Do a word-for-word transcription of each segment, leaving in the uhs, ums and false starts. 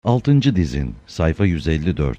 Altıncı dizin, sayfa yüz elli dört.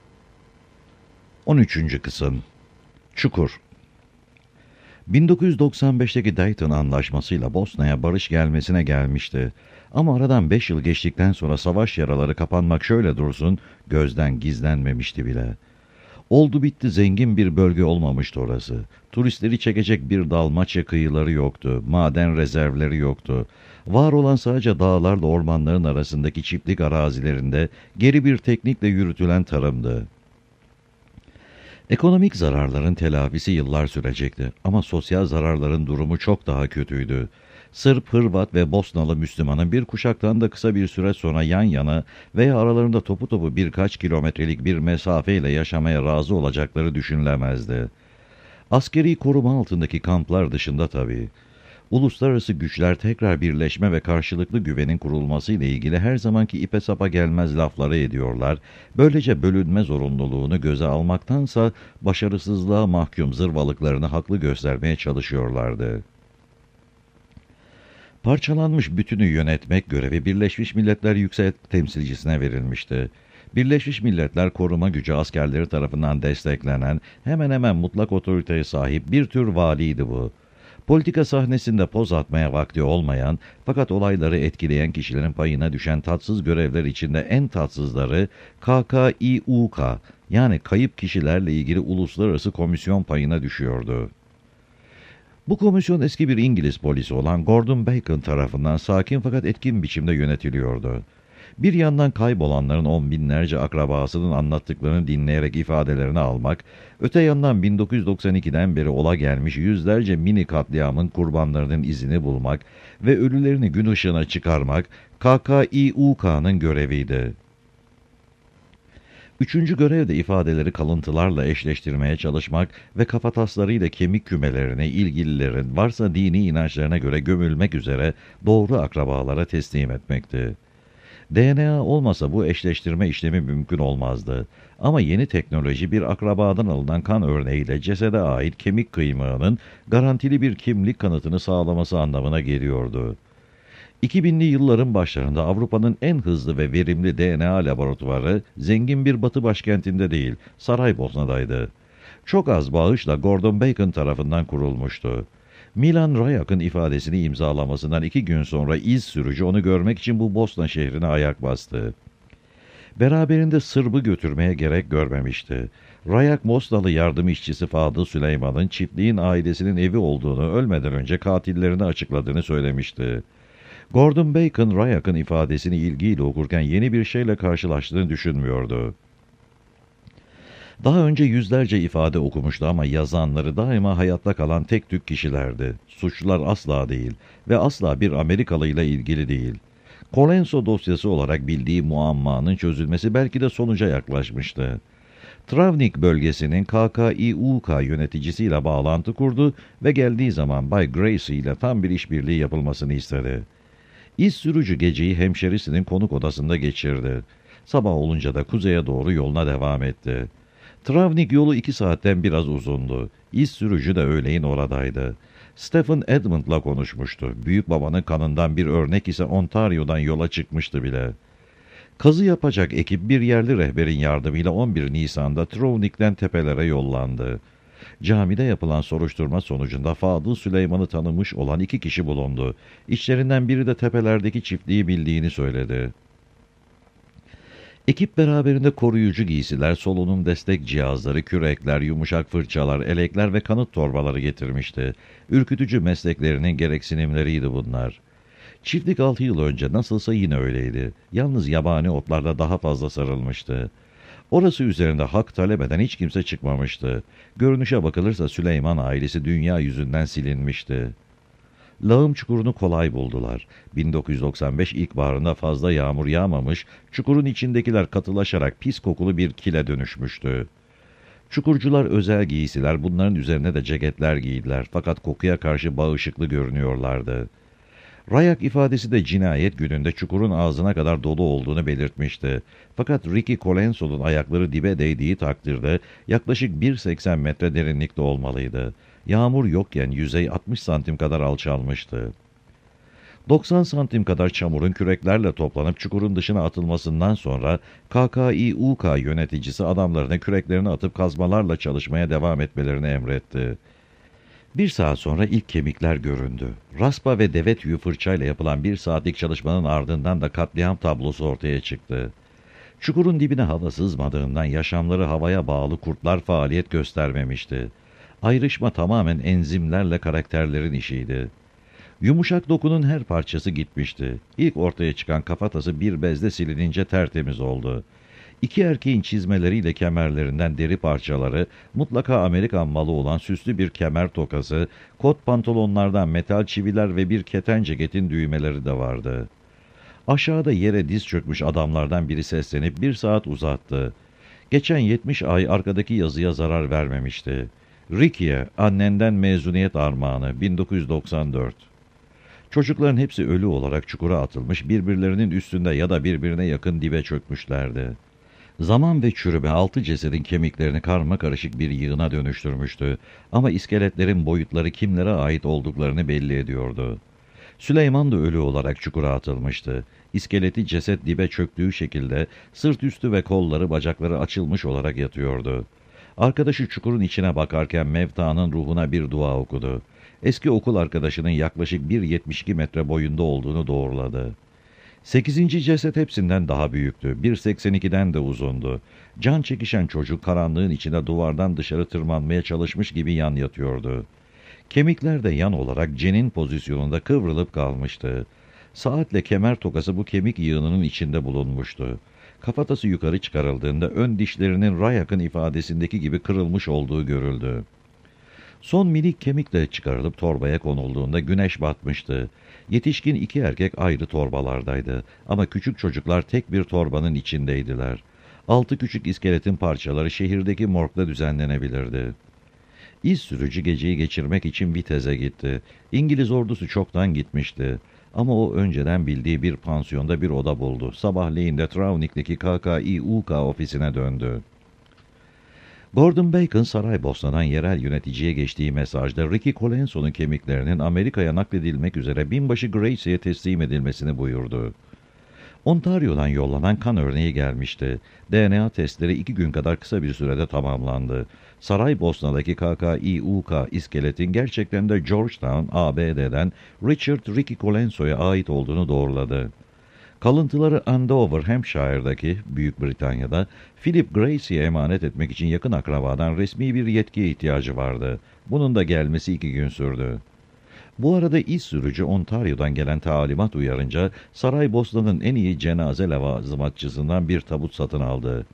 On üçüncü kısım. Çukur. bin dokuz yüz doksan beşteki Dayton Anlaşması'yla Bosna'ya barış gelmesine gelmişti. Ama aradan beş yıl geçtikten sonra savaş yaraları kapanmak şöyle dursun, gözden gizlenmemişti bile. Oldu bitti zengin bir bölge olmamıştı orası. Turistleri çekecek bir dalmaçya kıyıları yoktu, maden rezervleri yoktu. Var olan sadece dağlarla ormanların arasındaki çiftlik arazilerinde geri bir teknikle yürütülen tarımdı. Ekonomik zararların telafisi yıllar sürecekti ama sosyal zararların durumu çok daha kötüydü. Sırp, Hırvat ve Bosnalı Müslümanın bir kuşaktan da kısa bir süre sonra yan yana veya aralarında topu topu birkaç kilometrelik bir mesafeyle yaşamaya razı olacakları düşünülemezdi. Askeri koruma altındaki kamplar dışında tabii. Uluslararası güçler tekrar birleşme ve karşılıklı güvenin kurulması ile ilgili her zamanki ipe sapa gelmez lafları ediyorlar. Böylece bölünme zorunluluğunu göze almaktansa başarısızlığa mahkum zırvalıklarını haklı göstermeye çalışıyorlardı. Parçalanmış bütünü yönetmek görevi Birleşmiş Milletler Yüksek Temsilcisine verilmişti. Birleşmiş Milletler koruma gücü askerleri tarafından desteklenen, hemen hemen mutlak otoriteye sahip bir tür valiydi bu. Politika sahnesinde poz atmaya vakti olmayan, fakat olayları etkileyen kişilerin payına düşen tatsız görevler içinde en tatsızları K K İ U K, yani kayıp kişilerle ilgili uluslararası komisyon payına düşüyordu. Bu komisyon eski bir İngiliz polisi olan Gordon Bacon tarafından sakin fakat etkin biçimde yönetiliyordu. Bir yandan kaybolanların on binlerce akrabasının anlattıklarını dinleyerek ifadelerini almak, öte yandan bin dokuz yüz doksan ikiden beri ola gelmiş yüzlerce mini katliamın kurbanlarının izini bulmak ve ölülerini gün ışığına çıkarmak K K İ U K'nın göreviydi. Üçüncü görev de ifadeleri kalıntılarla eşleştirmeye çalışmak ve kafataslarıyla kemik kümelerini ilgililerin varsa dini inançlarına göre gömülmek üzere doğru akrabalara teslim etmekti. D N A olmasa bu eşleştirme işlemi mümkün olmazdı. Ama yeni teknoloji bir akrabadan alınan kan örneğiyle cesede ait kemik kıymığının garantili bir kimlik kanıtını sağlaması anlamına geliyordu. iki binli yılların başlarında Avrupa'nın en hızlı ve verimli D N A laboratuvarı zengin bir batı başkentinde değil, Saraybosna'daydı. Çok az bağışla Gordon Bacon tarafından kurulmuştu. Milan Rayak'ın ifadesini imzalamasından iki gün sonra iz sürücü onu görmek için bu Bosna şehrine ayak bastı. Beraberinde Sırbı götürmeye gerek görmemişti. Rayak, Bosnalı yardım işçisi Fadıl Süleyman'ın çiftliğin ailesinin evi olduğunu ölmeden önce katillerini açıkladığını söylemişti. Gordon Bacon, Rayak'ın ifadesini ilgiyle okurken yeni bir şeyle karşılaştığını düşünmüyordu. Daha önce yüzlerce ifade okumuştu ama yazanları daima hayatta kalan tek tük kişilerdi. Suçlular asla değil ve asla bir Amerikalı ile ilgili değil. Colenso dosyası olarak bildiği muammanın çözülmesi belki de sonuca yaklaşmıştı. Travnik bölgesinin K K İ U K yöneticisiyle bağlantı kurdu ve geldiği zaman Bay Gracie ile tam bir işbirliği yapılmasını istedi. İz sürücü geceyi hemşerisinin konuk odasında geçirdi. Sabah olunca da kuzeye doğru yoluna devam etti. Travnik yolu iki saatten biraz uzundu. İz sürücü de öğleyin oradaydı. Stephen Edmund'la konuşmuştu. Büyük babanın kanından bir örnek ise Ontario'dan yola çıkmıştı bile. Kazı yapacak ekip bir yerli rehberin yardımıyla on bir Nisan'da Travnik'ten tepelere yollandı. Camide yapılan soruşturma sonucunda Fadıl Süleyman'ı tanımış olan iki kişi bulundu. İçlerinden biri de tepelerdeki çiftliği bildiğini söyledi. Ekip beraberinde koruyucu giysiler, solunum destek cihazları, kürekler, yumuşak fırçalar, elekler ve kanıt torbaları getirmişti. Ürkütücü mesleklerinin gereksinimleriydi bunlar. Çiftlik altı yıl önce nasılsa yine öyleydi. Yalnız yabani otlarla daha fazla sarılmıştı. Orası üzerinde hak talep eden hiç kimse çıkmamıştı. Görünüşe bakılırsa Süleyman ailesi dünya yüzünden silinmişti. Lağım çukurunu kolay buldular. bin dokuz yüz doksan beş ilkbaharında fazla yağmur yağmamış, çukurun içindekiler katılaşarak pis kokulu bir kile dönüşmüştü. Çukurcular özel giysiler, bunların üzerine de ceketler giydiler fakat kokuya karşı bağışıklı görünüyorlardı. Rayak ifadesi de cinayet gününde çukurun ağzına kadar dolu olduğunu belirtmişti. Fakat Ricky Colenso'nun ayakları dibe değdiği takdirde yaklaşık bir seksen metre derinlikte olmalıydı. Yağmur yokken yüzey altmış santim kadar alçalmıştı. doksan santim kadar çamurun küreklerle toplanıp çukurun dışına atılmasından sonra K K İ U K yöneticisi adamlarına küreklerini atıp kazmalarla çalışmaya devam etmelerini emretti. Bir saat sonra ilk kemikler göründü. Raspa ve deve tüyü fırçayla yapılan bir saatlik çalışmanın ardından da katliam tablosu ortaya çıktı. Çukurun dibine hava sızmadığından yaşamları havaya bağlı kurtlar faaliyet göstermemişti. Ayrışma tamamen enzimlerle karakterlerin işiydi. Yumuşak dokunun her parçası gitmişti. İlk ortaya çıkan kafatası bir bezle silinince tertemiz oldu. İki erkeğin çizmeleriyle kemerlerinden deri parçaları, mutlaka Amerikan malı olan süslü bir kemer tokası, kot pantolonlardan metal çiviler ve bir keten ceketin düğmeleri de vardı. Aşağıda yere diz çökmüş adamlardan biri seslenip bir saat uzattı. Geçen yetmiş ay arkadaki yazıya zarar vermemişti. Ricky'ye, annenden mezuniyet armağanı, bin dokuz yüz doksan dört. Çocukların hepsi ölü olarak çukura atılmış, birbirlerinin üstünde ya da birbirine yakın dibe çökmüşlerdi. Zaman ve çürüme altı cesedin kemiklerini karmakarışık bir yığına dönüştürmüştü ama iskeletlerin boyutları kimlere ait olduklarını belli ediyordu. Süleyman da ölü olarak çukura atılmıştı. İskeleti ceset dibe çöktüğü şekilde sırt üstü ve kolları bacakları açılmış olarak yatıyordu. Arkadaşı çukurun içine bakarken Mevta'nın ruhuna bir dua okudu. Eski okul arkadaşının yaklaşık bir yetmiş iki metre boyunda olduğunu doğruladı. Sekizinci ceset hepsinden daha büyüktü. bir seksen ikiden de uzundu. Can çekişen çocuk karanlığın içinde duvardan dışarı tırmanmaya çalışmış gibi yan yatıyordu. Kemikler de yan olarak cenin pozisyonunda kıvrılıp kalmıştı. Saatle kemer tokası bu kemik yığınının içinde bulunmuştu. Kafatası yukarı çıkarıldığında ön dişlerinin Rayak'ın ifadesindeki gibi kırılmış olduğu görüldü. Son minik kemik de çıkarılıp torbaya konulduğunda güneş batmıştı. Yetişkin iki erkek ayrı torbalardaydı ama küçük çocuklar tek bir torbanın içindeydiler. Altı küçük iskeletin parçaları şehirdeki morgda düzenlenebilirdi. İz sürücü geceyi geçirmek için Vitez'e gitti. İngiliz ordusu çoktan gitmişti. Ama o önceden bildiği bir pansiyonda bir oda buldu. Sabahleyin de Travnik'teki K K İ U K ofisine döndü. Gordon Bacon Saraybosna'dan yerel yöneticiye geçtiği mesajda Ricky Colenso'nun kemiklerinin Amerika'ya nakledilmek üzere binbaşı Gracie'ye teslim edilmesini buyurdu. Ontario'dan yollanan kan örneği gelmişti. D N A testleri iki gün kadar kısa bir sürede tamamlandı. Saraybosna'daki K K İ U K iskeletin gerçekten de Georgetown, A B D'den Richard Ricky Colenso'ya ait olduğunu doğruladı. Kalıntıları Andover, Hampshire'daki Büyük Britanya'da Philip Gracie'ye emanet etmek için yakın akrabadan resmi bir yetkiye ihtiyacı vardı. Bunun da gelmesi iki gün sürdü. Bu arada iz sürücü Ontario'dan gelen talimat uyarınca Saraybosna'nın en iyi cenaze levazımatçısından bir tabut satın aldı.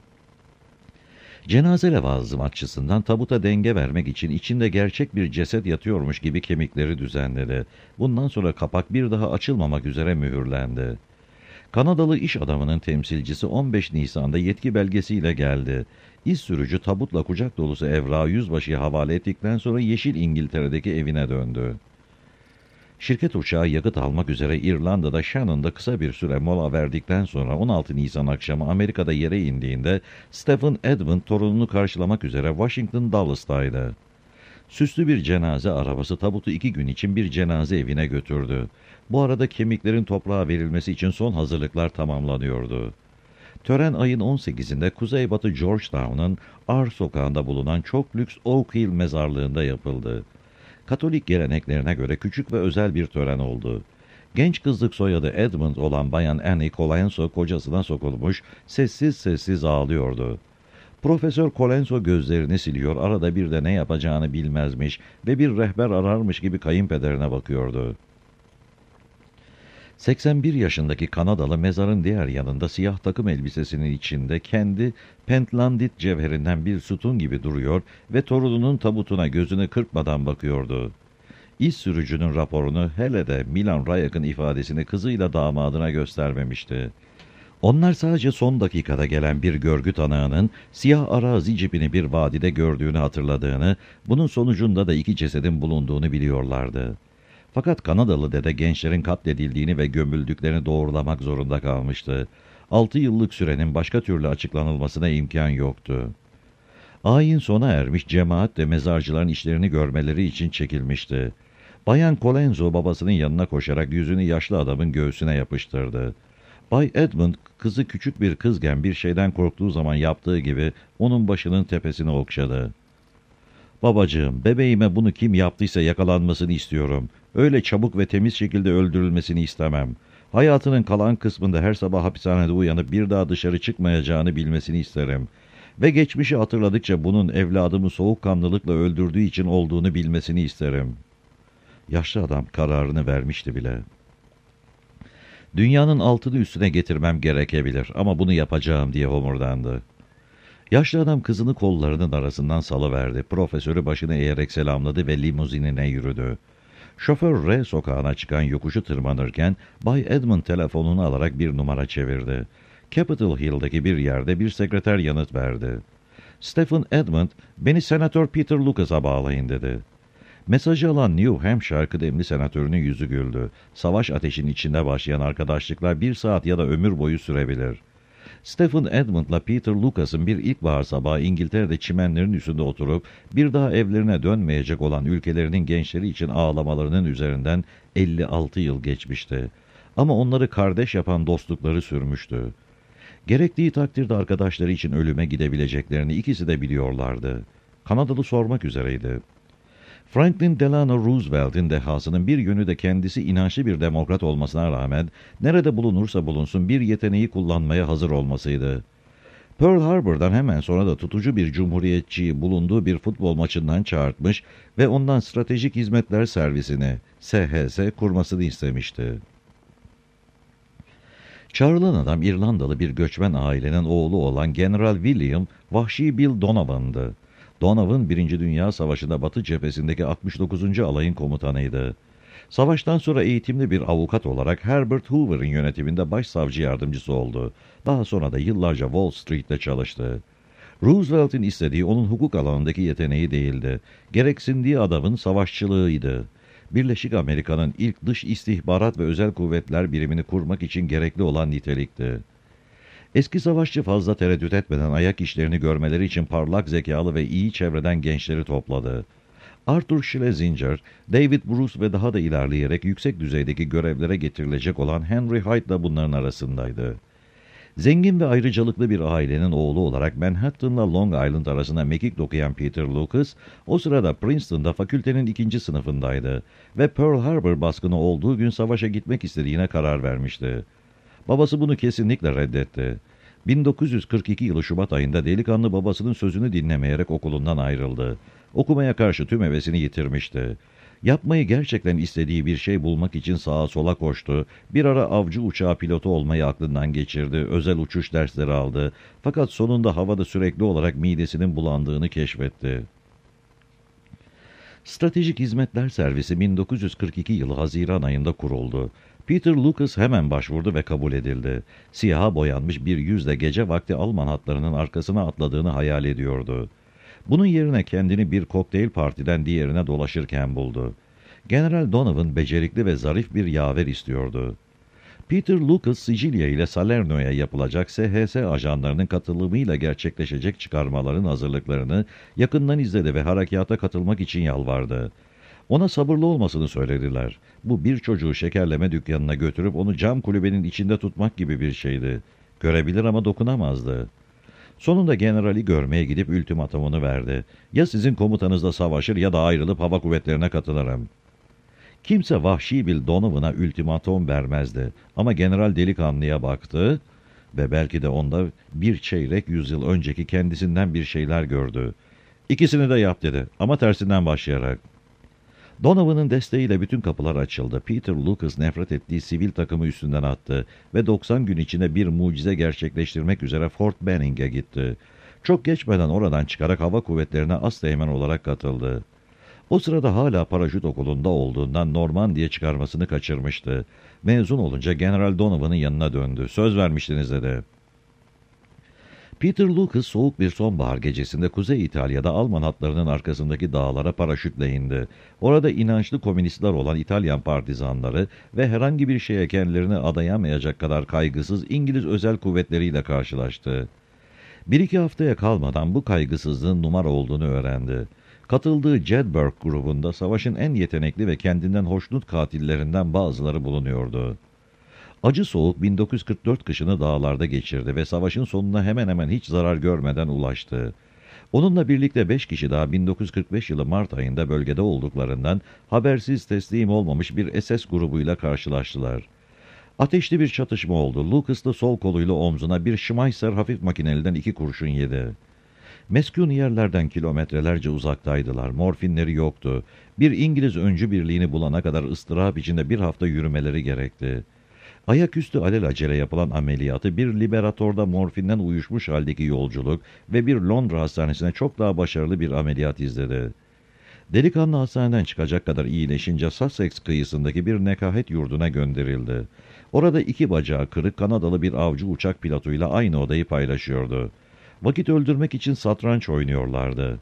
Cenaze levazımatçısından tabuta denge vermek için içinde gerçek bir ceset yatıyormuş gibi kemikleri düzenledi. Bundan sonra kapak bir daha açılmamak üzere mühürlendi. Kanadalı iş adamının temsilcisi on beş Nisan'da yetki belgesiyle geldi. İz sürücü tabutla kucak dolusu evrağı yüzbaşıya havale ettikten sonra Yeşil İngiltere'deki evine döndü. Şirket uçağı yakıt almak üzere İrlanda'da Shannon'da kısa bir süre mola verdikten sonra on altı Nisan akşamı Amerika'da yere indiğinde Stephen Edmund torununu karşılamak üzere Washington Dallas'taydı. Süslü bir cenaze arabası tabutu iki gün için bir cenaze evine götürdü. Bu arada kemiklerin toprağa verilmesi için son hazırlıklar tamamlanıyordu. Tören ayın on sekizinde Kuzeybatı Georgetown'un R sokağında bulunan çok lüks Oak Hill mezarlığında yapıldı. Katolik geleneklerine göre küçük ve özel bir tören oldu. Genç kızlık soyadı Edmund olan Bayan Annie Colenso kocasına sokulmuş, sessiz sessiz ağlıyordu. Profesör Colenso gözlerini siliyor, arada bir de ne yapacağını bilmezmiş ve bir rehber ararmış gibi kayınpederine bakıyordu. seksen bir yaşındaki Kanadalı mezarın diğer yanında siyah takım elbisesinin içinde kendi pentlandit cevherinden bir sütun gibi duruyor ve torununun tabutuna gözünü kırpmadan bakıyordu. İz sürücünün raporunu hele de Milan Rayak'ın ifadesini kızıyla damadına göstermemişti. Onlar sadece son dakikada gelen bir görgü tanığının siyah arazi cipini bir vadide gördüğünü hatırladığını, bunun sonucunda da iki cesedin bulunduğunu biliyorlardı. Fakat Kanadalı dede gençlerin katledildiğini ve gömüldüklerini doğrulamak zorunda kalmıştı. Altı yıllık sürenin başka türlü açıklanılmasına imkan yoktu. Ayin sona ermiş, cemaat de mezarcıların işlerini görmeleri için çekilmişti. Bayan Colenso babasının yanına koşarak yüzünü yaşlı adamın göğsüne yapıştırdı. Bay Edmund, kızı küçük bir kızken bir şeyden korktuğu zaman yaptığı gibi onun başının tepesini okşadı. ''Babacığım, bebeğime bunu kim yaptıysa yakalanmasını istiyorum. Öyle çabuk ve temiz şekilde öldürülmesini istemem. Hayatının kalan kısmında her sabah hapishanede uyanıp bir daha dışarı çıkmayacağını bilmesini isterim. Ve geçmişi hatırladıkça bunun evladımı soğukkanlılıkla öldürdüğü için olduğunu bilmesini isterim.'' Yaşlı adam kararını vermişti bile. ''Dünyanın altını üstüne getirmem gerekebilir ama bunu yapacağım.'' diye homurdandı. Yaşlı adam kızını kollarının arasından salıverdi. Profesörü başını eğerek selamladı ve limuzinine yürüdü. Şoför R sokağına çıkan yokuşu tırmanırken Bay Edmund telefonunu alarak bir numara çevirdi. Capitol Hill'deki bir yerde bir sekreter yanıt verdi. ''Stephen Edmund, beni Senatör Peter Lucas'a bağlayın.'' dedi. Mesajı alan New Hampshire kıdemli senatörünün yüzü güldü. Savaş ateşinin içinde başlayan arkadaşlıklar bir saat ya da ömür boyu sürebilir. Stephen Edmund'la Peter Lucas'ın bir ilkbahar sabahı İngiltere'de çimenlerin üstünde oturup bir daha evlerine dönmeyecek olan ülkelerinin gençleri için ağlamalarının üzerinden elli altı yıl geçmişti. Ama onları kardeş yapan dostlukları sürmüştü. Gerektiği takdirde arkadaşları için ölüme gidebileceklerini ikisi de biliyorlardı. Kanadalı sormak üzereydi. Franklin Delano Roosevelt'in dehasının bir yönü de kendisi inançlı bir demokrat olmasına rağmen nerede bulunursa bulunsun bir yeteneği kullanmaya hazır olmasıydı. Pearl Harbor'dan hemen sonra da tutucu bir cumhuriyetçiyi bulunduğu bir futbol maçından çağırtmış ve ondan Stratejik Hizmetler Servisini, S H S, kurmasını istemişti. Çağrılan adam İrlandalı bir göçmen ailenin oğlu olan General William Vahşi Bill Donovan'dı. Donovan, Birinci Dünya Savaşı'nda Batı cephesindeki altmış dokuzuncu alayın komutanıydı. Savaştan sonra eğitimli bir avukat olarak Herbert Hoover'ın yönetiminde başsavcı yardımcısı oldu. Daha sonra da yıllarca Wall Street'te çalıştı. Roosevelt'in istediği onun hukuk alanındaki yeteneği değildi. Gereksindiği adamın savaşçılığıydı. Birleşik Amerika'nın ilk dış istihbarat ve özel kuvvetler birimini kurmak için gerekli olan nitelikti. Eski savaşçı fazla tereddüt etmeden ayak işlerini görmeleri için parlak zekalı ve iyi çevreden gençleri topladı. Arthur Schlesinger, David Bruce ve daha da ilerleyerek yüksek düzeydeki görevlere getirilecek olan Henry Hyde da bunların arasındaydı. Zengin ve ayrıcalıklı bir ailenin oğlu olarak Manhattan'la Long Island arasında mekik dokuyan Peter Lucas, o sırada Princeton'da fakültenin ikinci sınıfındaydı ve Pearl Harbor baskını olduğu gün savaşa gitmek istediğine karar vermişti. Babası bunu kesinlikle reddetti. bin dokuz yüz kırk iki yılı Şubat ayında delikanlı babasının sözünü dinlemeyerek okulundan ayrıldı. Okumaya karşı tüm hevesini yitirmişti. Yapmayı gerçekten istediği bir şey bulmak için sağa sola koştu. Bir ara avcı uçağı pilotu olmayı aklından geçirdi. Özel uçuş dersleri aldı. Fakat sonunda havada sürekli olarak midesinin bulandığını keşfetti. Stratejik Hizmetler Servisi bin dokuz yüz kırk iki yılı Haziran ayında kuruldu. Peter Lucas hemen başvurdu ve kabul edildi. Siyaha boyanmış bir yüzle gece vakti Alman hatlarının arkasına atladığını hayal ediyordu. Bunun yerine kendini bir kokteyl partiden diğerine dolaşırken buldu. General Donovan becerikli ve zarif bir yaver istiyordu. Peter Lucas, Sicilya ile Salerno'ya yapılacak S H S ajanlarının katılımıyla gerçekleşecek çıkarmaların hazırlıklarını yakından izledi ve harekata katılmak için yalvardı. Ona sabırlı olmasını söylediler. Bu bir çocuğu şekerleme dükkanına götürüp onu cam kulübenin içinde tutmak gibi bir şeydi. Görebilir ama dokunamazdı. Sonunda generali görmeye gidip ultimatomunu verdi. Ya sizin komutanızla savaşır ya da ayrılıp hava kuvvetlerine katılırım. Kimse Vahşi Bill Donovan'a ultimatom vermezdi. Ama general delikanlıya baktı ve belki de onda bir çeyrek yüzyıl önceki kendisinden bir şeyler gördü. İkisini de yap dedi ama tersinden başlayarak. Donovan'ın desteğiyle bütün kapılar açıldı. Peter Lucas nefret ettiği sivil takımı üstünden attı ve doksan gün içinde bir mucize gerçekleştirmek üzere Fort Benning'e gitti. Çok geçmeden oradan çıkarak hava kuvvetlerine asteğmen olarak katıldı. O sırada hala paraşüt okulunda olduğundan Normandiya çıkarmasını kaçırmıştı. Mezun olunca General Donovan'ın yanına döndü. Söz vermiştiniz dedi. Peter Lucas soğuk bir sonbahar gecesinde Kuzey İtalya'da Alman hatlarının arkasındaki dağlara paraşütle indi. Orada inançlı komünistler olan İtalyan partizanları ve herhangi bir şeye kendilerini adayamayacak kadar kaygısız İngiliz özel kuvvetleriyle karşılaştı. Bir iki haftaya kalmadan bu kaygısızlığın numara olduğunu öğrendi. Katıldığı Jedburgh grubunda savaşın en yetenekli ve kendinden hoşnut katillerinden bazıları bulunuyordu. Acı soğuk bin dokuz yüz kırk dört kışını dağlarda geçirdi ve savaşın sonuna hemen hemen hiç zarar görmeden ulaştı. Onunla birlikte beş kişi daha bin dokuz yüz kırk beş yılı Mart ayında bölgede olduklarından habersiz teslim olmamış bir S S grubuyla karşılaştılar. Ateşli bir çatışma oldu. Lucas da sol koluyla omzuna bir Schmeisser hafif makineliden iki kurşun yedi. Meskun yerlerden kilometrelerce uzaktaydılar. Morfinleri yoktu. Bir İngiliz öncü birliğini bulana kadar ıstırap içinde bir hafta yürümeleri gerekti. Ayaküstü alelacele yapılan ameliyatı, bir liberatorda morfinden uyuşmuş haldeki yolculuk ve bir Londra hastanesine çok daha başarılı bir ameliyat izledi. Delikanlı hastaneden çıkacak kadar iyileşince Sussex kıyısındaki bir nekahet yurduna gönderildi. Orada iki bacağı kırık Kanadalı bir avcı uçak pilotuyla aynı odayı paylaşıyordu. Vakit öldürmek için satranç oynuyorlardı.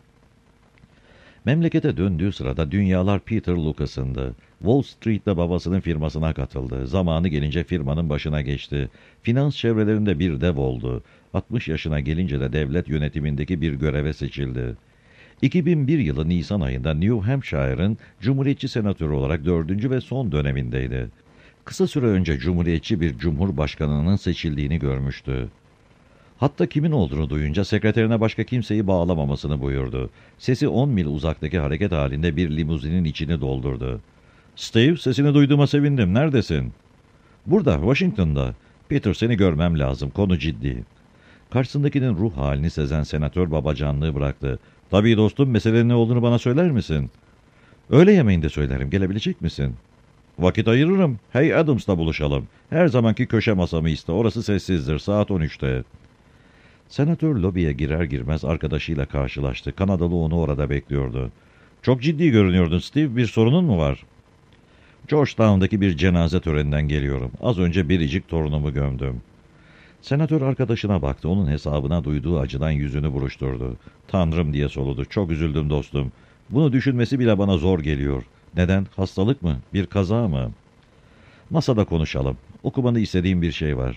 Memlekete döndüğü sırada dünyalar Peter Lucas'ındı. Wall Street'te babasının firmasına katıldı. Zamanı gelince firmanın başına geçti. Finans çevrelerinde bir dev oldu. altmış yaşına gelince de devlet yönetimindeki bir göreve seçildi. iki bin bir yılı Nisan ayında New Hampshire'ın Cumhuriyetçi senatörü olarak dördüncü ve son dönemindeydi. Kısa süre önce Cumhuriyetçi bir cumhurbaşkanının seçildiğini görmüştü. Hatta kimin olduğunu duyunca sekreterine başka kimseyi bağlamamasını buyurdu. Sesi on mil uzaktaki hareket halinde bir limuzinin içini doldurdu. "Steve, sesini duyduğuma sevindim. Neredesin?" "Burada, Washington'da. Peter, seni görmem lazım. Konu ciddi." Karşısındakinin ruh halini sezen senatör babacanlığı bıraktı. "Tabii dostum, meselenin ne olduğunu bana söyler misin?" "Öğle yemeğinde söylerim. Gelebilecek misin?" "Vakit ayırırım. Hey Adams'ta buluşalım. Her zamanki köşe masamı iste. Orası sessizdir. Saat on üçte. Senatör lobiye girer girmez arkadaşıyla karşılaştı. Kanadalı onu orada bekliyordu. "Çok ciddi görünüyordun Steve. Bir sorunun mu var?" "Georgetown'daki bir cenaze töreninden geliyorum. Az önce biricik torunumu gömdüm." Senatör arkadaşına baktı. Onun hesabına duyduğu acıdan yüzünü buruşturdu. "Tanrım," diye soludu. "Çok üzüldüm dostum. Bunu düşünmesi bile bana zor geliyor. Neden? Hastalık mı? Bir kaza mı?" "Masada konuşalım. Okumanı istediğim bir şey var."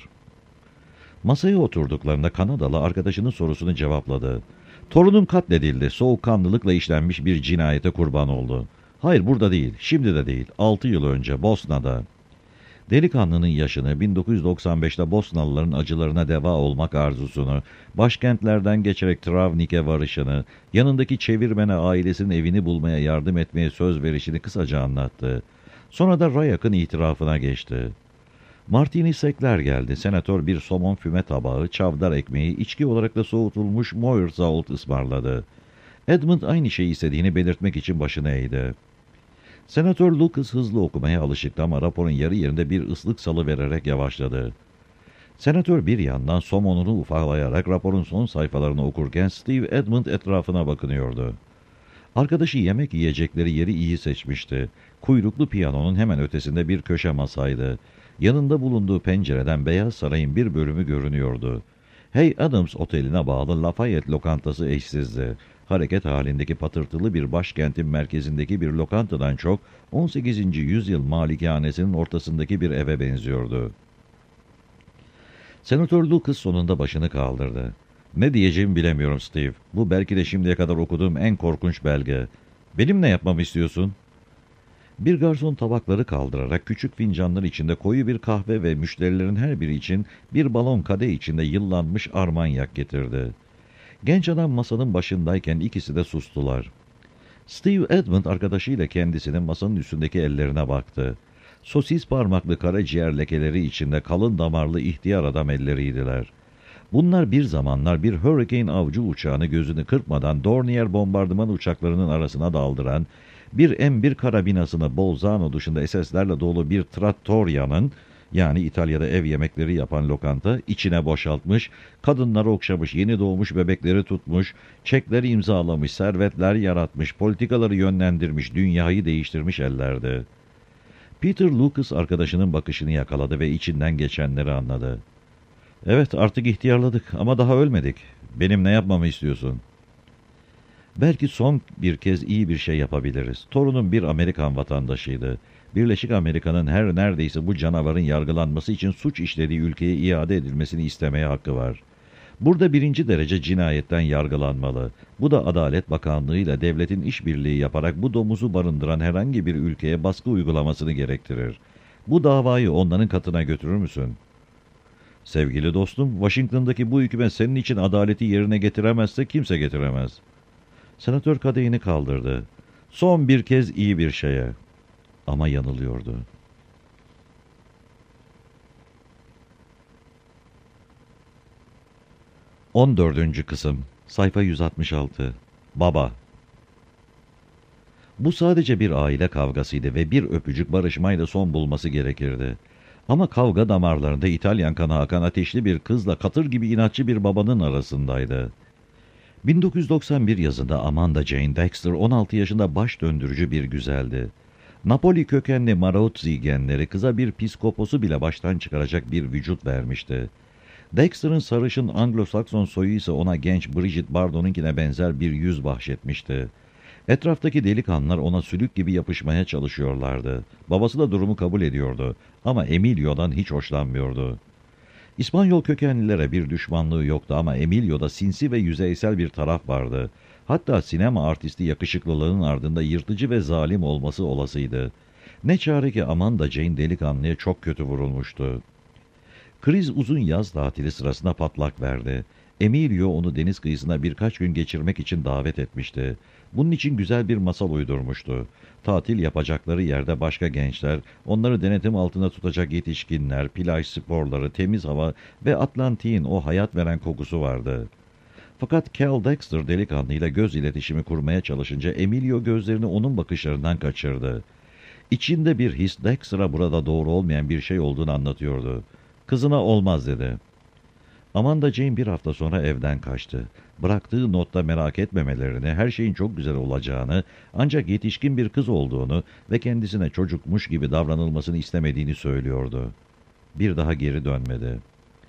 Masaya oturduklarında Kanadalı arkadaşının sorusunu cevapladı. "Torunum katledildi. Soğukkanlılıkla işlenmiş bir cinayete kurban oldu." "Hayır, burada değil. Şimdi de değil. Altı yıl önce Bosna'da." Delikanlının yaşını, bin dokuz yüz doksan beşte Bosnalıların acılarına deva olmak arzusunu, başkentlerden geçerek Travnik'e varışını, yanındaki çevirmene ailesinin evini bulmaya yardım etmeye söz verişini kısaca anlattı. Sonra da Rayak'ın itirafına geçti. Martini sekler geldi. Senatör bir somon füme tabağı, çavdar ekmeği, içki olarak da soğutulmuş Moerzault ısmarladı. Edmund aynı şeyi istediğini belirtmek için başını eğdi. Senatör Lucas hızlı okumaya alışıktı ama raporun yarı yerinde bir ıslık salıvererek yavaşladı. Senatör bir yandan somonunu ufalayarak raporun son sayfalarını okurken Steve Edmund etrafına bakınıyordu. Arkadaşı yemek yiyecekleri yeri iyi seçmişti. Kuyruklu piyanonun hemen ötesinde bir köşe masaydı. Yanında bulunduğu pencereden Beyaz Saray'ın bir bölümü görünüyordu. Hey Adams oteline bağlı Lafayette lokantası eşsizdi. Hareket halindeki patırtılı bir başkentin merkezindeki bir lokantadan çok on sekizinci yüzyıl malikanesinin ortasındaki bir eve benziyordu. Senatör Lucas sonunda başını kaldırdı. "Ne diyeceğimi bilemiyorum Steve. Bu belki de şimdiye kadar okuduğum en korkunç belge. Benim ne yapmamı istiyorsun?" Bir garson tabakları kaldırarak küçük fincanlar içinde koyu bir kahve ve müşterilerin her biri için bir balon kadeh içinde yıllanmış armanyak getirdi. Genç adam masanın başındayken ikisi de sustular. Steve Edmund arkadaşıyla kendisinin masanın üstündeki ellerine baktı. Sosis parmaklı karaciğer lekeleri içinde kalın damarlı ihtiyar adam elleriydiler. Bunlar bir zamanlar bir Hurricane avcı uçağını gözünü kırpmadan Dornier bombardıman uçaklarının arasına daldıran, bir M bir karabinasını Bolzano dışında S S'lerle dolu bir trattoria'nın, yani İtalya'da ev yemekleri yapan lokanta, içine boşaltmış, kadınları okşamış, yeni doğmuş bebekleri tutmuş, çekleri imzalamış, servetler yaratmış, politikaları yönlendirmiş, dünyayı değiştirmiş ellerdi. Peter Lucas arkadaşının bakışını yakaladı ve içinden geçenleri anladı. "Evet, artık ihtiyarladık ama daha ölmedik. Benim ne yapmamı istiyorsun?" "Belki son bir kez iyi bir şey yapabiliriz. Torunum bir Amerikan vatandaşıydı. Birleşik Amerika'nın her neredeyse bu canavarın yargılanması için suç işlediği ülkeye iade edilmesini istemeye hakkı var. Burada birinci derece cinayetten yargılanmalı. Bu da Adalet Bakanlığı ile devletin işbirliği yaparak bu domuzu barındıran herhangi bir ülkeye baskı uygulamasını gerektirir. Bu davayı onların katına götürür müsün? Sevgili dostum, Washington'daki bu hükümet senin için adaleti yerine getiremezse kimse getiremez. Senatör kadehini kaldırdı. Son bir kez iyi bir şeye. Ama yanılıyordu. on dördüncü kısım. Sayfa yüz altmış altı. Baba. Bu sadece bir aile kavgasıydı ve bir öpücük barışmayla son bulması gerekirdi. Ama kavga damarlarında İtalyan kanı akan ateşli bir kızla katır gibi inatçı bir babanın arasındaydı. bin dokuz yüz doksan bir yazında Amanda Jane Dexter on altı yaşında baş döndürücü bir güzeldi. Napoli kökenli Marozzi genleri kıza bir psikoposu bile baştan çıkaracak bir vücut vermişti. Dexter'ın sarışın Anglo-Sakson soyu ise ona genç Bridget Bardot'unkine benzer bir yüz bahşetmişti. Etraftaki delikanlılar ona sülük gibi yapışmaya çalışıyorlardı. Babası da durumu kabul ediyordu ama Emilio'dan hiç hoşlanmıyordu. İspanyol kökenlilere bir düşmanlığı yoktu ama Emilio'da sinsi ve yüzeysel bir taraf vardı. Hatta sinema artisti yakışıklılığının ardında yırtıcı ve zalim olması olasıydı. Ne çare ki Amanda Jane delikanlıya çok kötü vurulmuştu. Kriz uzun yaz tatili sırasında patlak verdi. Emilio onu deniz kıyısına birkaç gün geçirmek için davet etmişti. Bunun için güzel bir masal uydurmuştu. Tatil yapacakları yerde başka gençler, onları denetim altında tutacak yetişkinler, plaj sporları, temiz hava ve Atlantik'in o hayat veren kokusu vardı. Fakat Cal Dexter delikanlıyla göz iletişimi kurmaya çalışınca Emilio gözlerini onun bakışlarından kaçırdı. İçinde bir his Dexter'a burada doğru olmayan bir şey olduğunu anlatıyordu. Kızına olmaz dedi. Amanda Jane bir hafta sonra evden kaçtı. Bıraktığı notta merak etmemelerini, her şeyin çok güzel olacağını, ancak yetişkin bir kız olduğunu ve kendisine çocukmuş gibi davranılmasını istemediğini söylüyordu. Bir daha geri dönmedi.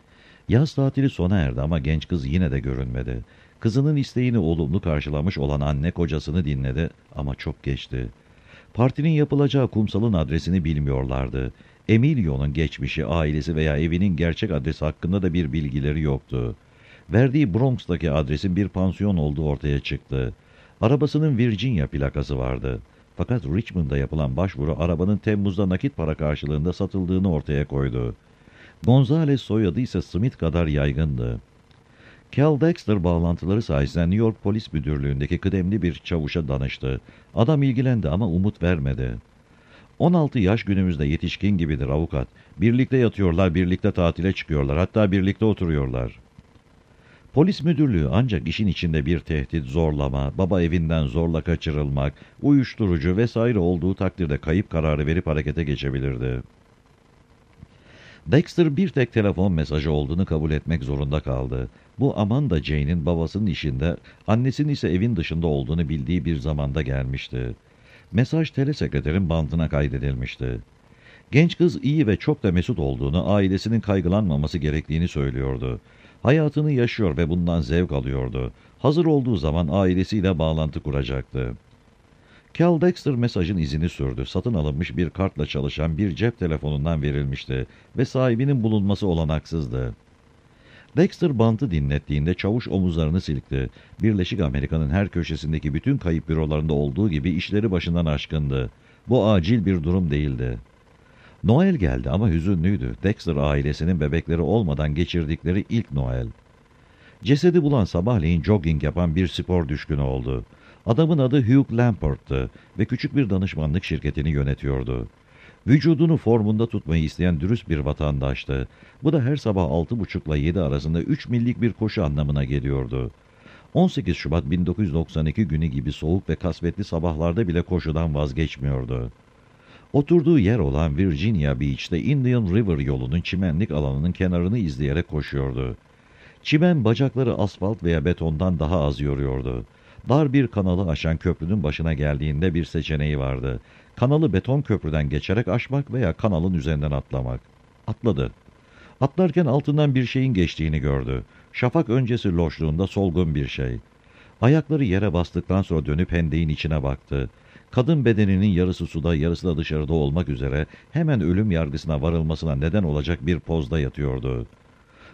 Yaz tatili sona erdi ama genç kız yine de görünmedi. Kızının isteğini olumlu karşılamış olan anne kocasını dinledi ama çok geçti. Partinin yapılacağı kumsalın adresini bilmiyorlardı. Emilio'nun geçmişi, ailesi veya evinin gerçek adresi hakkında da bir bilgileri yoktu. Verdiği Bronx'taki adresin bir pansiyon olduğu ortaya çıktı. Arabasının Virginia plakası vardı. Fakat Richmond'da yapılan başvuru arabanın Temmuz'da nakit para karşılığında satıldığını ortaya koydu. Gonzales soyadı ise Smith kadar yaygındı. Cal Dexter bağlantıları sayesinde New York Polis Müdürlüğü'ndeki kıdemli bir çavuşa danıştı. Adam ilgilendi ama umut vermedi. on altı yaş günümüzde yetişkin gibidir avukat. Birlikte yatıyorlar, birlikte tatile çıkıyorlar, hatta birlikte oturuyorlar. Polis müdürlüğü ancak işin içinde bir tehdit, zorlama, baba evinden zorla kaçırılmak, uyuşturucu vesaire olduğu takdirde kayıp kararı verip harekete geçebilirdi. Dexter bir tek telefon mesajı olduğunu kabul etmek zorunda kaldı. Bu Amanda Jane'in babasının işinde, annesinin ise evin dışında olduğunu bildiği bir zamanda gelmişti. Mesaj telesekreterin bantına kaydedilmişti. Genç kız iyi ve çok da mesut olduğunu, ailesinin kaygılanmaması gerektiğini söylüyordu. Hayatını yaşıyor ve bundan zevk alıyordu. Hazır olduğu zaman ailesiyle bağlantı kuracaktı. Cal Dexter mesajın izini sürdü. Satın alınmış bir kartla çalışan bir cep telefonundan verilmişti ve sahibinin bulunması olanaksızdı. Dexter bantı dinlettiğinde çavuş omuzlarını silkti. Birleşik Amerika'nın her köşesindeki bütün kayıp bürolarında olduğu gibi işleri başından aşkındı. Bu acil bir durum değildi. Noel geldi ama hüzünlüydü. Dexter ailesinin bebekleri olmadan geçirdikleri ilk Noel. Cesedi bulan sabahleyin jogging yapan bir spor düşkünü oldu. Adamın adı Hugh Lampert'tı ve küçük bir danışmanlık şirketini yönetiyordu. Vücudunu formunda tutmayı isteyen dürüst bir vatandaştı. Bu da her sabah altı buçukla yedi arasında üç millik bir koşu anlamına geliyordu. on sekiz Şubat bin dokuz yüz doksan iki günü gibi soğuk ve kasvetli sabahlarda bile koşudan vazgeçmiyordu. Oturduğu yer olan Virginia Beach'te Indian River yolunun çimenlik alanının kenarını izleyerek koşuyordu. Çimen bacakları asfalt veya betondan daha az yoruyordu. Dar bir kanalı aşan köprünün başına geldiğinde bir seçeneği vardı. Kanalı beton köprüden geçerek aşmak veya kanalın üzerinden atlamak. Atladı. Atlarken altından bir şeyin geçtiğini gördü. Şafak öncesi loşluğunda solgun bir şey. Ayakları yere bastıktan sonra dönüp hendeğin içine baktı. Kadın bedeninin yarısı suda, yarısı da dışarıda olmak üzere hemen ölüm yargısına varılmasına neden olacak bir pozda yatıyordu.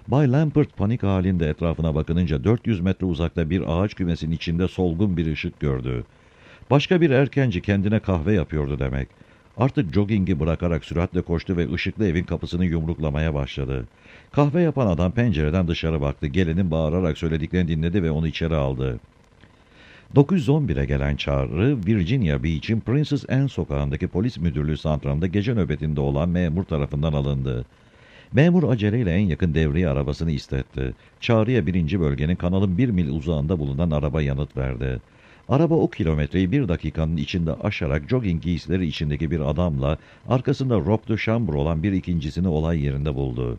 Bay Lambert panik halinde etrafına bakınınca dört yüz metre uzakta bir ağaç kümesinin içinde solgun bir ışık gördü. Başka bir erkenci kendine kahve yapıyordu demek. Artık joggingi bırakarak süratle koştu ve ışıklı evin kapısını yumruklamaya başladı. Kahve yapan adam pencereden dışarı baktı. Gelenin bağırarak söylediklerini dinledi ve onu içeri aldı. dokuz yüz on bire gelen çağrı, Virginia Beach'in Princess Anne sokağındaki polis müdürlüğü santralında gece nöbetinde olan memur tarafından alındı. Memur aceleyle en yakın devriye arabasını istetti. Çağrıya birinci bölgenin kanalın bir mil uzağında bulunan araba yanıt verdi. Araba o kilometreyi bir dakikanın içinde aşarak jogging giysileri içindeki bir adamla arkasında robe de chambre olan bir ikincisini olay yerinde buldu.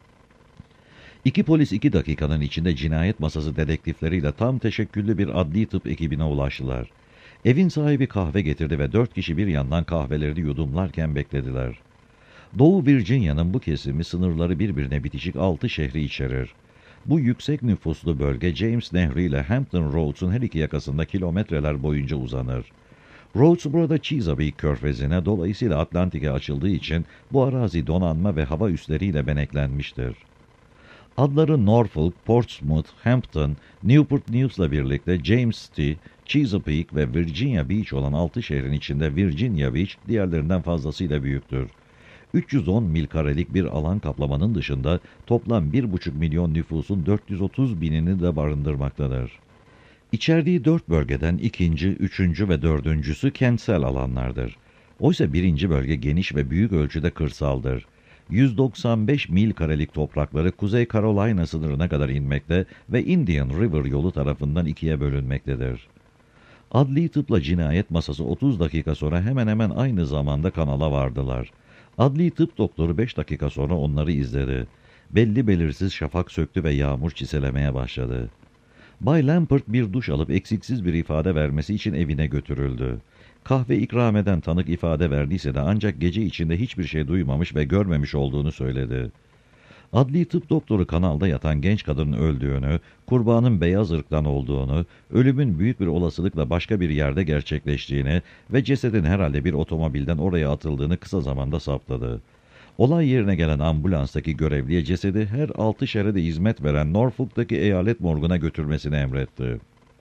İki polis iki dakikanın içinde cinayet masası dedektifleriyle tam teşekküllü bir adli tıp ekibine ulaştılar. Evin sahibi kahve getirdi ve dört kişi bir yandan kahveleri yudumlarken beklediler. Doğu Virginia'nın bu kesimi sınırları birbirine bitişik altı şehri içerir. Bu yüksek nüfuslu bölge James Nehri ile Hampton Roads'un her iki yakasında kilometreler boyunca uzanır. Rhodes burada Chesapeake körfezine, dolayısıyla Atlantik'e açıldığı için bu arazi donanma ve hava üsleriyle beneklenmiştir. Adları Norfolk, Portsmouth, Hampton, Newport News'la birlikte James City, Chesapeake ve Virginia Beach olan altı şehrin içinde Virginia Beach diğerlerinden fazlasıyla büyüktür. üç yüz on mil karelik bir alan kaplamanın dışında toplam bir buçuk milyon nüfusun dört yüz otuz binini de barındırmaktadır. İçerdiği dört bölgeden ikinci, üçüncü ve dördüncüsü kentsel alanlardır. Oysa birinci bölge geniş ve büyük ölçüde kırsaldır. yüz doksan beş mil karelik toprakları Kuzey Carolina sınırına kadar inmekte ve Indian River yolu tarafından ikiye bölünmektedir. Adli tıpla cinayet masası otuz dakika sonra hemen hemen aynı zamanda kanala vardılar. Adli tıp doktoru beş dakika sonra onları izledi. Belli belirsiz şafak söktü ve yağmur çiselemeye başladı. Bay Lambert bir duş alıp eksiksiz bir ifade vermesi için evine götürüldü. Kahve ikram eden tanık ifade verdiyse de ancak gece içinde hiçbir şey duymamış ve görmemiş olduğunu söyledi. Adli tıp doktoru kanalda yatan genç kadının öldüğünü, kurbanın beyaz ırktan olduğunu, ölümün büyük bir olasılıkla başka bir yerde gerçekleştiğini ve cesedin herhalde bir otomobilden oraya atıldığını kısa zamanda saptadı. Olay yerine gelen ambulanstaki görevliye cesedi her altı şeride hizmet veren Norfolk'taki eyalet morguna götürmesini emretti.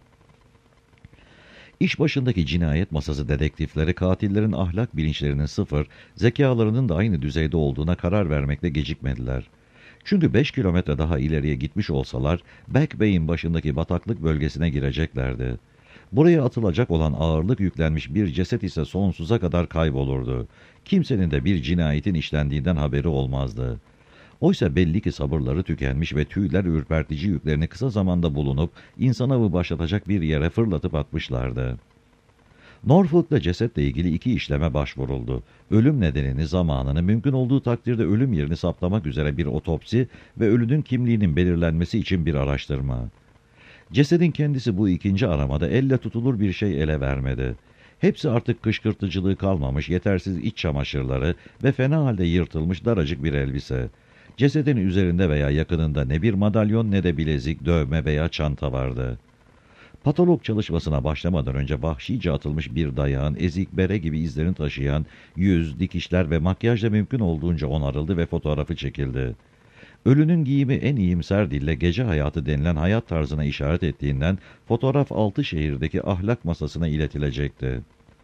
İş başındaki cinayet masası dedektifleri katillerin ahlak bilinçlerinin sıfır, zekalarının da aynı düzeyde olduğuna karar vermekte gecikmediler. Çünkü beş kilometre daha ileriye gitmiş olsalar, Back Bay'in başındaki bataklık bölgesine gireceklerdi. Buraya atılacak olan ağırlık yüklenmiş bir ceset ise sonsuza kadar kaybolurdu. Kimsenin de bir cinayetin işlendiğinden haberi olmazdı. Oysa belli ki sabırları tükenmiş ve tüyler ürpertici yüklerini kısa zamanda bulunup insan avı başlatacak bir yere fırlatıp atmışlardı. Norfolk'ta cesetle ilgili iki işleme başvuruldu. Ölüm nedenini, zamanını, mümkün olduğu takdirde ölüm yerini saptamak üzere bir otopsi ve ölünün kimliğinin belirlenmesi için bir araştırma. Cesedin kendisi bu ikinci aramada elle tutulur bir şey ele vermedi. Hepsi artık kışkırtıcılığı kalmamış yetersiz iç çamaşırları ve fena halde yırtılmış daracık bir elbise. Cesedin üzerinde veya yakınında ne bir madalyon ne de bilezik, dövme veya çanta vardı. Patolog çalışmasına başlamadan önce vahşice atılmış bir dayağın ezik bere gibi izlerini taşıyan yüz, dikişler ve makyajla mümkün olduğunca onarıldı ve fotoğrafı çekildi. Ölünün giyimi en iyimser dille gece hayatı denilen hayat tarzına işaret ettiğinden fotoğraf altı şehirdeki ahlak masasına iletilecekti.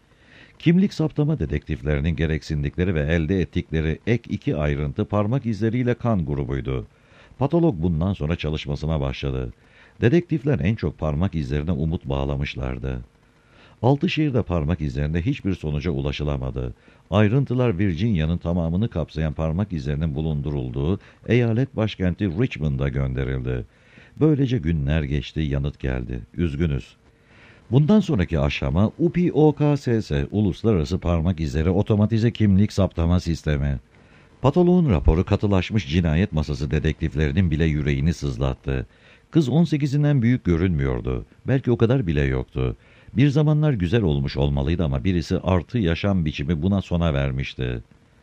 Kimlik saptama dedektiflerinin gereksindikleri ve elde ettikleri ek iki ayrıntı parmak izleriyle kan grubuydu. Patolog bundan sonra çalışmasına başladı. Dedektifler en çok parmak izlerine umut bağlamışlardı. Altışehir'de parmak izlerinde hiçbir sonuca ulaşılamadı. Ayrıntılar Virginia'nın tamamını kapsayan parmak izlerinin bulundurulduğu eyalet başkenti Richmond'a gönderildi. Böylece günler geçti, yanıt geldi. Üzgünüz. Bundan sonraki aşama U P O K S S, Uluslararası Parmak İzleri Otomatize Kimlik Saptama Sistemi. Patoloğun raporu katılaşmış cinayet masası dedektiflerinin bile yüreğini sızlattı. Kız on sekizinden büyük görünmüyordu. Belki o kadar bile yoktu. Bir zamanlar güzel olmuş olmalıydı ama birisi artı yaşam biçimi buna sona vermişti.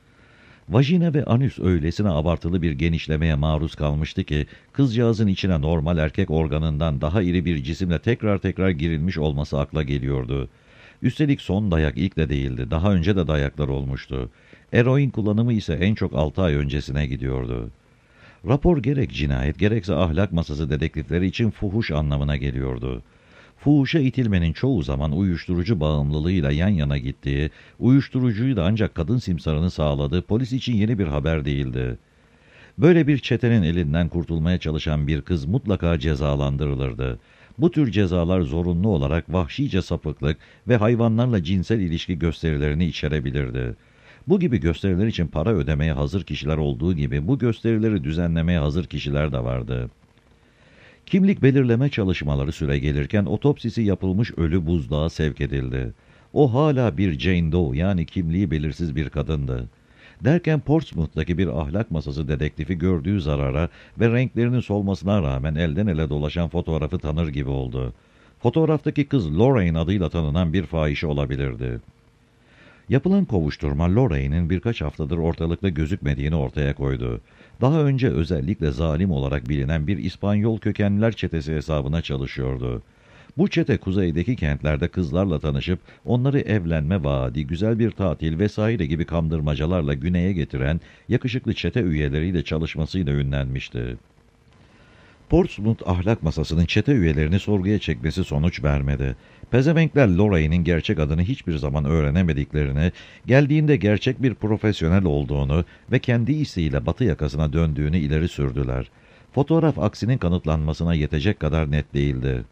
Vajina ve anüs öylesine abartılı bir genişlemeye maruz kalmıştı ki kızcağızın içine normal erkek organından daha iri bir cisimle tekrar tekrar girilmiş olması akla geliyordu. Üstelik son dayak ilk de değildi. Daha önce de dayaklar olmuştu. Eroin kullanımı ise en çok altı ay öncesine gidiyordu. Rapor gerek cinayet gerekse ahlak masası dedektifleri için fuhuş anlamına geliyordu. Fuhuşa itilmenin çoğu zaman uyuşturucu bağımlılığıyla yan yana gittiği, uyuşturucuyu da ancak kadın simsarını sağladığı polis için yeni bir haber değildi. Böyle bir çetenin elinden kurtulmaya çalışan bir kız mutlaka cezalandırılırdı. Bu tür cezalar zorunlu olarak vahşice sapıklık ve hayvanlarla cinsel ilişki gösterilerini içerebilirdi. Bu gibi gösteriler için para ödemeye hazır kişiler olduğu gibi bu gösterileri düzenlemeye hazır kişiler de vardı. Kimlik belirleme çalışmaları süre gelirken otopsisi yapılmış ölü buzdağa sevk edildi. O hala bir Jane Doe yani kimliği belirsiz bir kadındı. Derken Portsmouth'taki bir ahlak masası dedektifi gördüğü zarara ve renklerinin solmasına rağmen elden ele dolaşan fotoğrafı tanır gibi oldu. Fotoğraftaki kız Lorraine adıyla tanınan bir fahişe olabilirdi. Yapılan kovuşturma Lorraine'in birkaç haftadır ortalıkta gözükmediğini ortaya koydu. Daha önce özellikle zalim olarak bilinen bir İspanyol kökenliler çetesi hesabına çalışıyordu. Bu çete kuzeydeki kentlerde kızlarla tanışıp onları evlenme vaadi, güzel bir tatil vesaire gibi kandırmacalarla güneye getiren yakışıklı çete üyeleriyle çalışmasıyla ünlenmişti. Portsmouth ahlak masasının çete üyelerini sorguya çekmesi sonuç vermedi. Pezevenkler Lorraine'in gerçek adını hiçbir zaman öğrenemediklerini, geldiğinde gerçek bir profesyonel olduğunu ve kendi isteğiyle batı yakasına döndüğünü ileri sürdüler. Fotoğraf aksinin kanıtlanmasına yetecek kadar net değildi.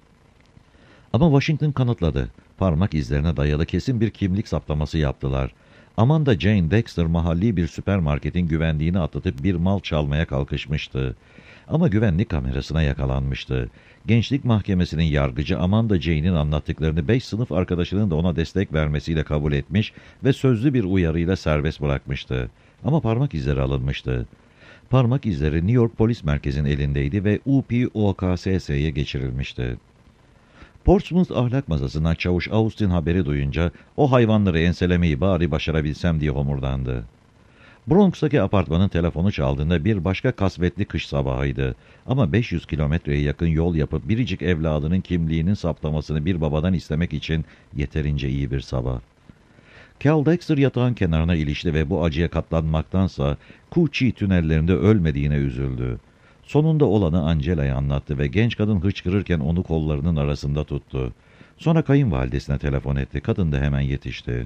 Ama Washington kanıtladı. Parmak izlerine dayalı kesin bir kimlik saptaması yaptılar. Amanda Jane Dexter mahalli bir süpermarketin güvenliğini atlatıp bir mal çalmaya kalkışmıştı. Ama güvenlik kamerasına yakalanmıştı. Gençlik mahkemesinin yargıcı Amanda Jane'in anlattıklarını beş sınıf arkadaşının da ona destek vermesiyle kabul etmiş ve sözlü bir uyarıyla serbest bırakmıştı. Ama parmak izleri alınmıştı. Parmak izleri New York Polis Merkezi'nin elindeydi ve U P O K S S'ye geçirilmişti. Portsmouth ahlak masasından çavuş Austin haberi duyunca o hayvanları enselemeyi bari başarabilsem diye homurdandı. Bronx'taki apartmanın telefonu çaldığında bir başka kasvetli kış sabahıydı. Ama beş yüz kilometreye yakın yol yapıp biricik evladının kimliğinin saptamasını bir babadan istemek için yeterince iyi bir sabah. Cal Dexter yatağın kenarına ilişti ve bu acıya katlanmaktansa Coochie tünellerinde ölmediğine üzüldü. Sonunda olanı Angela'ya anlattı ve genç kadın hıçkırırken onu kollarının arasında tuttu. Sonra kayınvalidesine telefon etti. Kadın da hemen yetişti.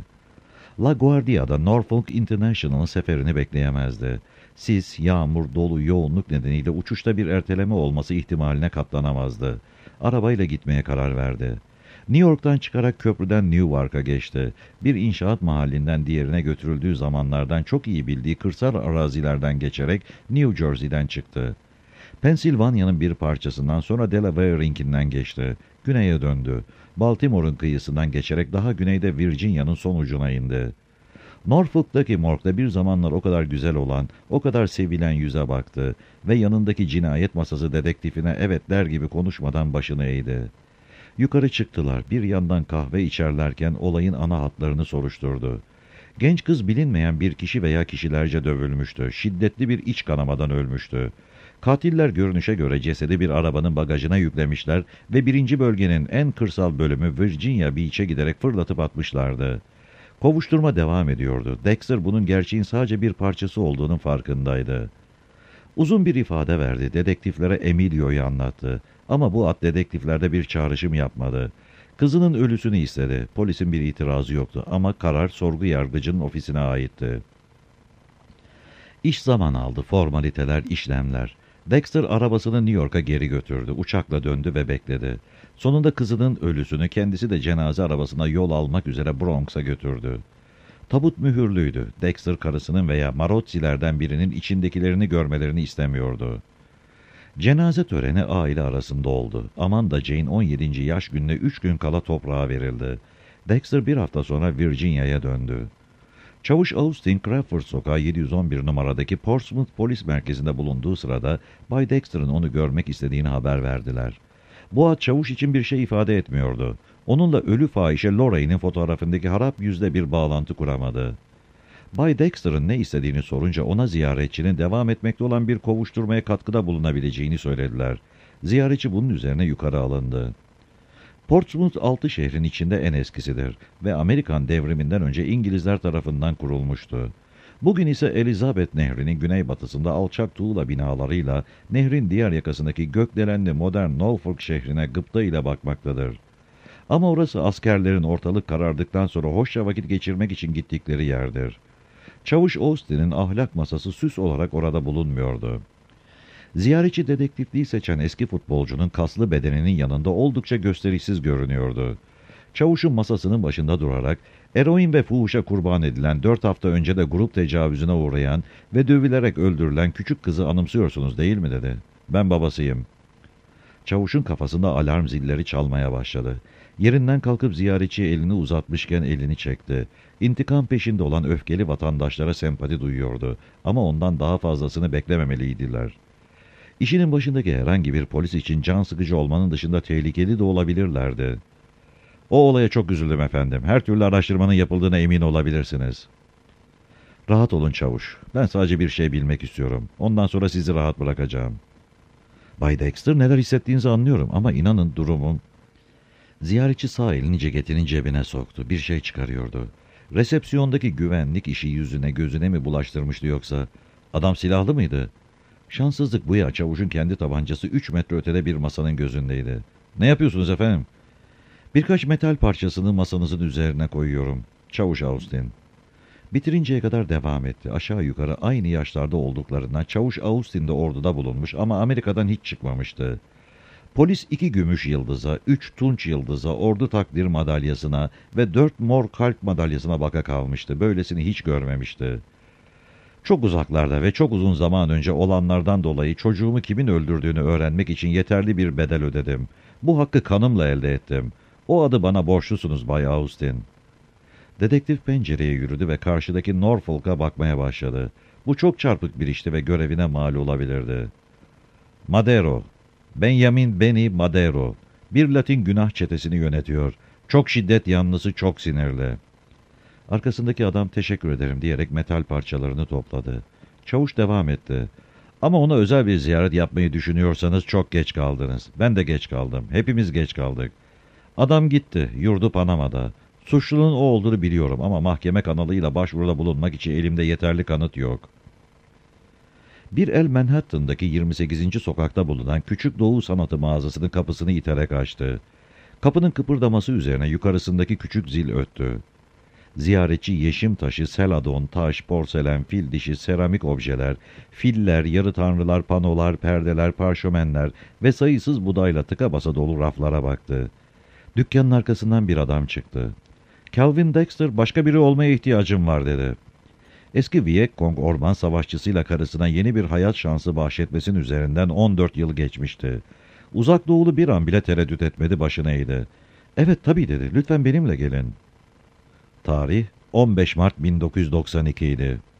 La Guardia'da Norfolk International'ın seferini bekleyemezdi. Sis, yağmur, dolu, yoğunluk nedeniyle uçuşta bir erteleme olması ihtimaline katlanamazdı. Arabayla gitmeye karar verdi. New York'tan çıkarak köprüden Newark'a geçti. Bir inşaat mahallinden diğerine götürüldüğü zamanlardan çok iyi bildiği kırsal arazilerden geçerek New Jersey'den çıktı. Pensilvanya'nın bir parçasından sonra Delaware'inkinden geçti. Güneye döndü. Baltimore'un kıyısından geçerek daha güneyde Virginia'nın son ucuna indi. Norfolk'taki morgda bir zamanlar o kadar güzel olan, o kadar sevilen yüze baktı ve yanındaki cinayet masası dedektifine evet der gibi konuşmadan başını eğdi. Yukarı çıktılar. Bir yandan kahve içerlerken olayın ana hatlarını soruşturdu. Genç kız bilinmeyen bir kişi veya kişilerce dövülmüştü. Şiddetli bir iç kanamadan ölmüştü. Katiller görünüşe göre cesedi bir arabanın bagajına yüklemişler ve birinci bölgenin en kırsal bölümü Virginia Beach'e giderek fırlatıp atmışlardı. Kovuşturma devam ediyordu. Dexter bunun gerçeğin sadece bir parçası olduğunun farkındaydı. Uzun bir ifade verdi. Dedektiflere Emilio'yu anlattı. Ama bu at dedektiflerde bir çağrışım yapmadı. Kızının ölüsünü istedi. Polisin bir itirazı yoktu ama karar sorgu yargıcının ofisine aitti. İş zaman aldı. Formaliteler, işlemler. Dexter arabasını New York'a geri götürdü. Uçakla döndü ve bekledi. Sonunda kızının ölüsünü kendisi de cenaze arabasına yol almak üzere Bronx'a götürdü. Tabut mühürlüydü. Dexter karısının veya Marozzi'lerden birinin içindekilerini görmelerini istemiyordu. Cenaze töreni aile arasında oldu. Amanda Jane on yedinci yaş gününe üç gün kala toprağa verildi. Dexter bir hafta sonra Virginia'ya döndü. Çavuş Austin, Crawford Sokağı yedi yüz on bir numaradaki Portsmouth Polis Merkezi'nde bulunduğu sırada Bay Dexter'ın onu görmek istediğini haber verdiler. Bu ad çavuş için bir şey ifade etmiyordu. Onunla ölü fahişe Lorraine'in fotoğrafındaki harap yüzle bir bağlantı kuramadı. Bay Dexter'ın ne istediğini sorunca ona ziyaretçinin devam etmekte olan bir kovuşturmaya katkıda bulunabileceğini söylediler. Ziyaretçi bunun üzerine yukarı alındı. Portsmouth altı şehrin içinde en eskisidir ve Amerikan devriminden önce İngilizler tarafından kurulmuştu. Bugün ise Elizabeth Nehri'nin güneybatısında alçak tuğla binalarıyla nehrin diğer yakasındaki gökdelenli modern Norfolk şehrine gıpta ile bakmaktadır. Ama orası askerlerin ortalık karardıktan sonra hoşça vakit geçirmek için gittikleri yerdir. Çavuş Austin'in ahlak masası süs olarak orada bulunmuyordu. Ziyaretçi dedektifliği seçen eski futbolcunun kaslı bedeninin yanında oldukça gösterişsiz görünüyordu. Çavuşun masasının başında durarak, eroin ve fuhuşa kurban edilen, dört hafta önce de grup tecavüzüne uğrayan ve dövülerek öldürülen küçük kızı anımsıyorsunuz değil mi dedi. Ben babasıyım. Çavuşun kafasında alarm zilleri çalmaya başladı. Yerinden kalkıp ziyaretçiye elini uzatmışken elini çekti. İntikam peşinde olan öfkeli vatandaşlara sempati duyuyordu ama ondan daha fazlasını beklememeliydiler. İşinin başındaki herhangi bir polis için can sıkıcı olmanın dışında tehlikeli de olabilirlerdi. O olaya çok üzüldüm efendim. Her türlü araştırmanın yapıldığına emin olabilirsiniz. Rahat olun çavuş. Ben sadece bir şey bilmek istiyorum. Ondan sonra sizi rahat bırakacağım. Bay Dexter, neler hissettiğinizi anlıyorum ama inanın durumum... Ziyaretçi sağ elini ceketinin cebine soktu. Bir şey çıkarıyordu. Resepsiyondaki güvenlik işi yüzüne gözüne mi bulaştırmıştı yoksa? Adam silahlı mıydı? Şanssızlık bu ya, çavuşun kendi tabancası üç metre ötede bir masanın gözündeydi. Ne yapıyorsunuz efendim? Birkaç metal parçasını masanızın üzerine koyuyorum. Çavuş Austin. Bitirinceye kadar devam etti. Aşağı yukarı aynı yaşlarda olduklarından Çavuş Austin de orduda bulunmuş ama Amerika'dan hiç çıkmamıştı. Polis iki gümüş yıldıza, üç tunç yıldıza, ordu takdir madalyasına ve dört mor kalp madalyasına baka kalmıştı. Böylesini hiç görmemişti. Çok uzaklarda ve çok uzun zaman önce olanlardan dolayı çocuğumu kimin öldürdüğünü öğrenmek için yeterli bir bedel ödedim. Bu hakkı kanımla elde ettim. O adı bana borçlusunuz Bay Austin. Dedektif pencereye yürüdü ve karşıdaki Norfolk'a bakmaya başladı. Bu çok çarpık bir işti ve görevine mal olabilirdi. Madero. Benjamin Benny Madero. Bir Latin günah çetesini yönetiyor. Çok şiddet yanlısı, çok sinirli. Arkasındaki adam teşekkür ederim diyerek metal parçalarını topladı. Çavuş devam etti. Ama ona özel bir ziyaret yapmayı düşünüyorsanız çok geç kaldınız. Ben de geç kaldım. Hepimiz geç kaldık. Adam gitti. Yurdu Panama'da. Suçlunun o olduğunu biliyorum ama mahkeme kanalıyla başvuruda bulunmak için elimde yeterli kanıt yok. Bir el Manhattan'daki yirmi sekizinci sokakta bulunan Küçük Doğu Sanatı mağazasının kapısını iterek açtı. Kapının kıpırdaması üzerine yukarısındaki küçük zil öttü. Ziyaretçi yeşim taşı, seladon, taş, porselen, fil dişi, seramik objeler, filler, yarı tanrılar, panolar, perdeler, parşömenler ve sayısız budayla tıka basa dolu raflara baktı. Dükkanın arkasından bir adam çıktı. Calvin Dexter, başka biri olmaya ihtiyacım var dedi. Eski Vietcong orman savaşçısıyla karısına yeni bir hayat şansı bahşetmesinin üzerinden on dört yıl geçmişti. Uzak doğulu bir an bile tereddüt etmedi, başını eğdi. Evet tabii dedi, lütfen benimle gelin. Tarih on beş Mart bin dokuz yüz doksan iki idi.